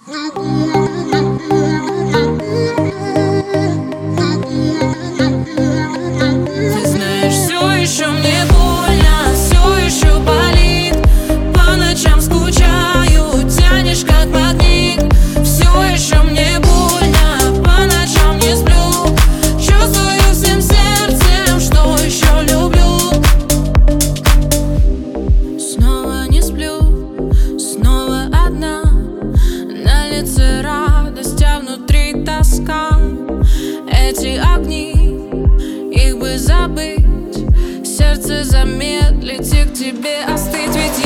Ты знаешь, все еще мне больно, все еще болит. По ночам скучаю, тянешь как магнит. Все еще мне больно, по ночам не сплю. Чувствую всем сердцем, что еще люблю. Снова не сплю, снова одна. На лице радость, а внутри тоска. Эти огни, их бы забыть, сердце замедлить и к тебе остыть. Ведь